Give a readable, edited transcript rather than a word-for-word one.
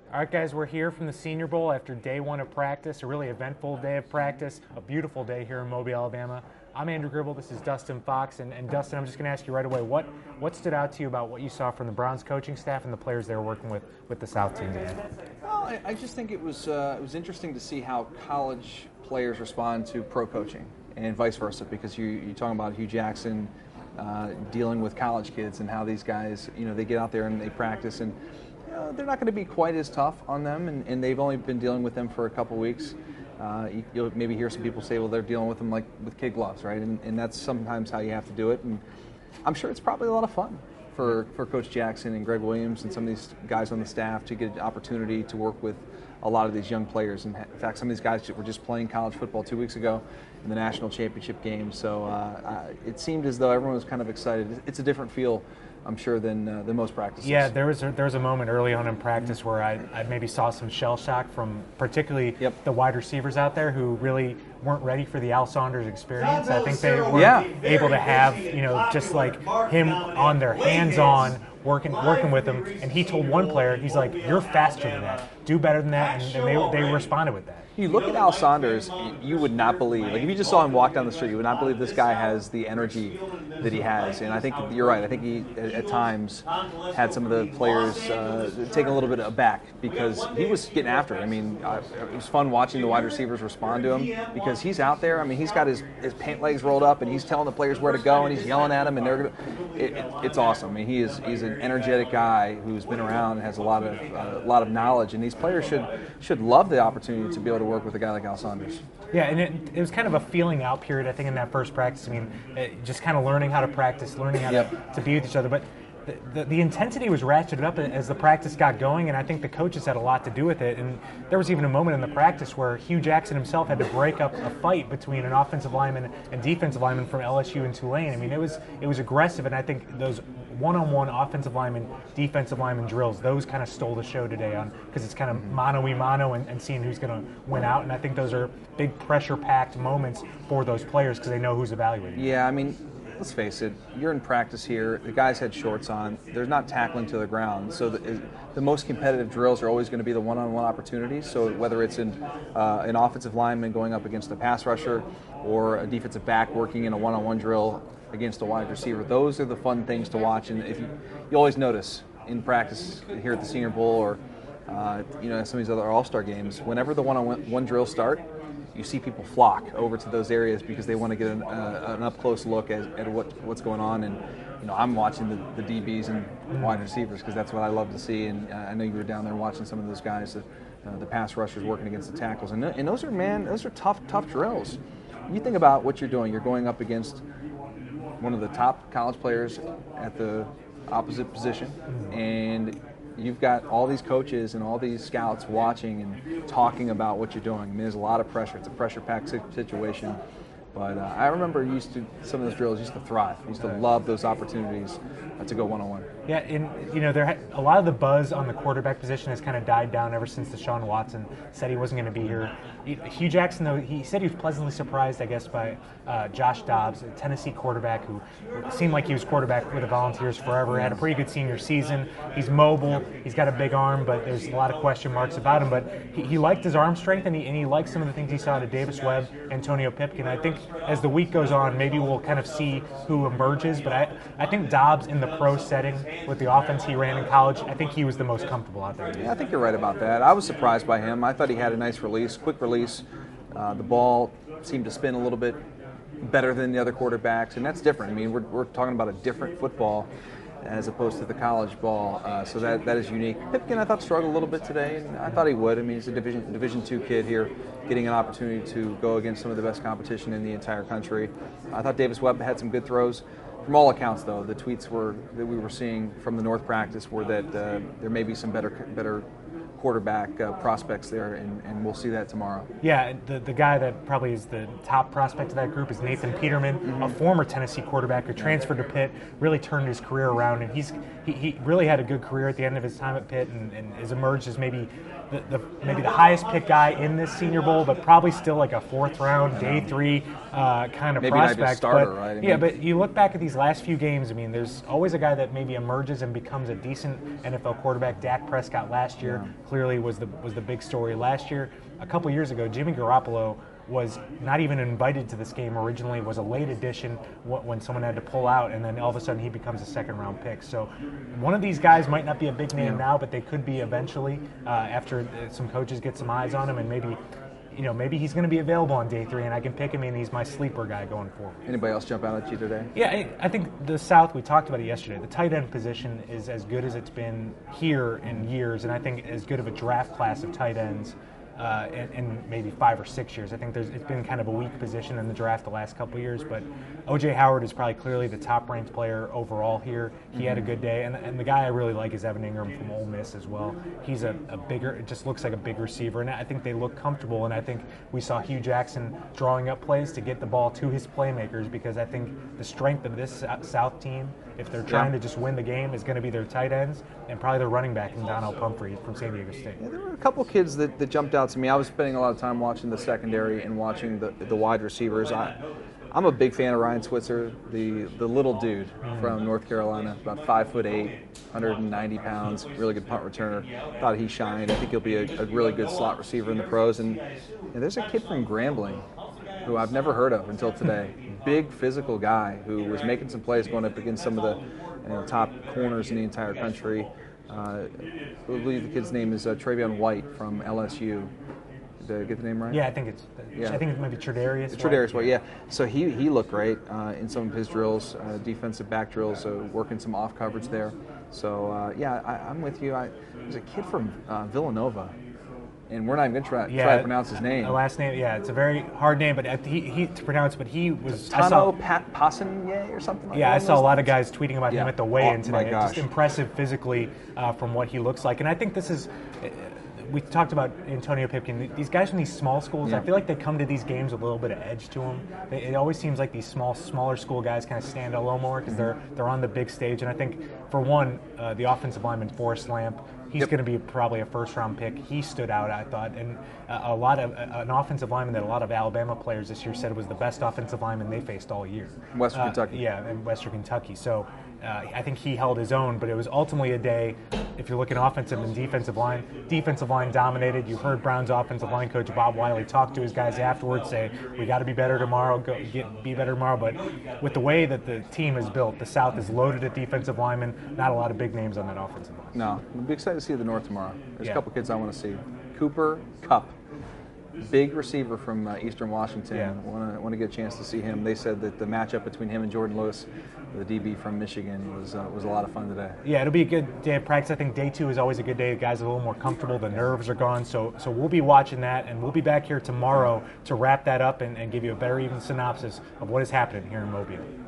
All right, guys, we're here from the Senior Bowl after day one of practice, a really eventful day of practice, a beautiful day here in Mobile, Alabama. I'm Andrew Gribble. This is Dustin Fox. And Dustin, I'm just going to ask you right away, what stood out to you about what you saw from the Browns coaching staff and the players they were working with the South team today? Well, I just think it was interesting to see how college players respond to pro coaching and vice versa, because you're talking about Hugh Jackson dealing with college kids and how these guys, they get out there and they practice, and they're not going to be quite as tough on them, and they've only been dealing with them for a couple weeks. You'll maybe hear some people say, well, they're dealing with them like with kid gloves, right? And that's sometimes how you have to do it. And I'm sure it's probably a lot of fun for Coach Jackson and Greg Williams and some of these guys on the staff to get an opportunity to work with a lot of these young players. And in fact, some of these guys were just playing college football 2 weeks ago in the national championship game. So it seemed as though everyone was kind of excited. It's a different feel, I'm sure, than most practices. Yeah, there was a moment early on in practice where I maybe saw some shell shock from particularly the wide receivers out there who really weren't ready for the Al Saunders experience. I think they weren't able to have, just like him on their hands-on working with him. And he told one player, he's like, "You're faster than that. Do better than that." And they responded with that. You look at Al Saunders, you would not believe, like if you just saw him walk down the street, you would not believe this guy has the energy that he has. And I think you're right. I think he, at times, had some of the players taken a little bit aback because he was getting after it. I mean, it was fun watching the wide receivers respond to him because he's out there. I mean, he's got his pant legs rolled up and he's telling the players where to go and he's yelling at them, and it's awesome. I mean, he's an energetic guy who's been around and has a lot of knowledge, and these players should love the opportunity to be able to work with a guy like Al Saunders. Yeah, and it was kind of a feeling out period, I think, in that first practice. I mean, just kind of learning how to practice, learning how to be with each other. But the intensity was ratcheted up as the practice got going, and I think the coaches had a lot to do with it. And there was even a moment in the practice where Hugh Jackson himself had to break up a fight between an offensive lineman and defensive lineman from LSU and Tulane. I mean, it was aggressive, and I think those one-on-one offensive lineman, defensive lineman drills, those kind of stole the show today because it's kind of mano-y-mano and seeing who's going to win out. And I think those are big pressure-packed moments for those players because they know who's evaluating. Yeah, I mean, let's face it, you're in practice here, the guys had shorts on, there's not tackling to the ground, so the most competitive drills are always going to be the one-on-one opportunities. So whether it's an offensive lineman going up against a pass rusher or a defensive back working in a one-on-one drill against a wide receiver, those are the fun things to watch. And if you always notice in practice here at the Senior Bowl or some of these other All-Star games, whenever the one-on-one drills start, you see people flock over to those areas because they want to get an up-close look at what's going on. And I'm watching the DBs and wide receivers because that's what I love to see. And I know you were down there watching some of those guys, the pass rushers working against the tackles. And those are tough drills. You think about what you're doing. You're going up against one of the top college players at the opposite position, and you've got all these coaches and all these scouts watching and talking about what you're doing. I mean, there's a lot of pressure. It's a pressure-packed situation. But I remember some of those drills used to thrive. I used to love those opportunities to go one-on-one. Yeah, and a lot of the buzz on the quarterback position has kind of died down ever since Deshaun Watson said he wasn't going to be here. Hugh Jackson, though, he said he was pleasantly surprised, I guess, by Josh Dobbs, a Tennessee quarterback who seemed like he was quarterback with the Volunteers forever. Had a pretty good senior season. He's mobile. He's got a big arm, but there's a lot of question marks about him. But he liked his arm strength, and he liked some of the things he saw to Davis Webb, Antonio Pipkin. I think as the week goes on, maybe we'll kind of see who emerges. But I think Dobbs in the pro setting with the offense he ran in college, I think he was the most comfortable out there. Yeah, I think you're right about that. I was surprised by him. I thought he had a nice release, quick release. The ball seemed to spin a little bit better than the other quarterbacks, and that's different. I mean, we're talking about a different football as opposed to the college ball, so that is unique. Pipkin, I thought, struggled a little bit today, and I thought he would. I mean, he's a Division II kid here, getting an opportunity to go against some of the best competition in the entire country. I thought Davis Webb had some good throws. From all accounts, though, the tweets that we were seeing from the North practice were that there may be some better quarterback prospects there, and we'll see that tomorrow. Yeah, the guy that probably is the top prospect of that group is Nathan Peterman, a former Tennessee quarterback who transferred to Pitt, really turned his career around, and he really had a good career at the end of his time at Pitt, and has emerged as maybe the highest pick guy in this Senior Bowl, but probably still like a fourth round, day three kind of maybe prospect. Not just starter, right? Yeah, but you look back at these last few games, I mean, there's always a guy that maybe emerges and becomes a decent NFL quarterback. Dak Prescott last year, clearly was the big story last year. A couple years ago, Jimmy Garoppolo was not even invited to this game originally, was a late addition when someone had to pull out, and then all of a sudden he becomes a second-round pick. So one of these guys might not be a big name now, but they could be eventually after some coaches get some eyes on him, and maybe he's going to be available on day 3, and I can pick him, and he's my sleeper guy going forward. Anybody else jump out at you today? Yeah, I think the South, we talked about it yesterday, the tight end position is as good as it's been here in years, and I think as good of a draft class of tight ends in maybe 5 or 6 years. I think it's been kind of a weak position in the draft the last couple of years, but O.J. Howard is probably clearly the top-ranked player overall here. He had a good day, and the guy I really like is Evan Ingram from Ole Miss as well. He's a bigger, it just looks like a big receiver, and I think they look comfortable, and I think we saw Hugh Jackson drawing up plays to get the ball to his playmakers, because I think the strength of this South team, if they're trying to just win the game, is going to be their tight ends and probably their running back in Donnell Pumphrey from San Diego State. Yeah, there were a couple kids that jumped out to me. I was spending a lot of time watching the secondary and watching the wide receivers. I'm a big fan of Ryan Switzer, the little dude from North Carolina, about 5'8", 190 pounds, really good punt returner. Thought he shined. I think he'll be a really good slot receiver in the pros. And there's a kid from Grambling who I've never heard of until today. Big physical guy who was making some plays going up against some of the top corners in the entire country. I believe the kid's name is Travion White from LSU. Did I get the name right? Yeah, I think I think it might be Tredarius. Tredarius White, yeah. So he looked great in some of his drills, defensive back drills, working some off coverage there. So I'm with you. There's a kid from Villanova, and we're not even going to try to pronounce his name. The last name, it's a very hard name, but he to pronounce. But he was Tano Passanye or something like that. Yeah, I saw a lot of guys tweeting about him at the weigh-in today. My gosh. Just impressive physically from what he looks like, and I think this is. We talked about Antonio Pipkin. These guys from these small schools, I feel like they come to these games with a little bit of edge to them. It always seems like these smaller school guys kind of stand out a little more because they're on the big stage. And I think, for one, the offensive lineman Forrest Lamp, he's going to be probably a first-round pick. He stood out, I thought, and an offensive lineman that a lot of Alabama players this year said was the best offensive lineman they faced all year. Western Kentucky. Yeah, in Western Kentucky. So I think he held his own, but it was ultimately a day. If you're looking offensive and defensive line dominated. You heard Brown's offensive line coach Bob Wiley talk to his guys afterwards, say, we got to be better tomorrow, be better tomorrow. But with the way that the team is built, the South is loaded at defensive linemen, not a lot of big names on that offensive line. No, I'll be excited to see the North tomorrow. There's a couple kids I want to see. Cooper Kupp, big receiver from Eastern Washington. Yeah. Want to get a chance to see him. They said that the matchup between him and Jordan Lewis, the DB from Michigan, was a lot of fun today. Yeah, it'll be a good day of practice. I think day 2 is always a good day. The guys are a little more comfortable. The nerves are gone. So we'll be watching that, and we'll be back here tomorrow to wrap that up and give you a better even synopsis of what is happening here in Mobile.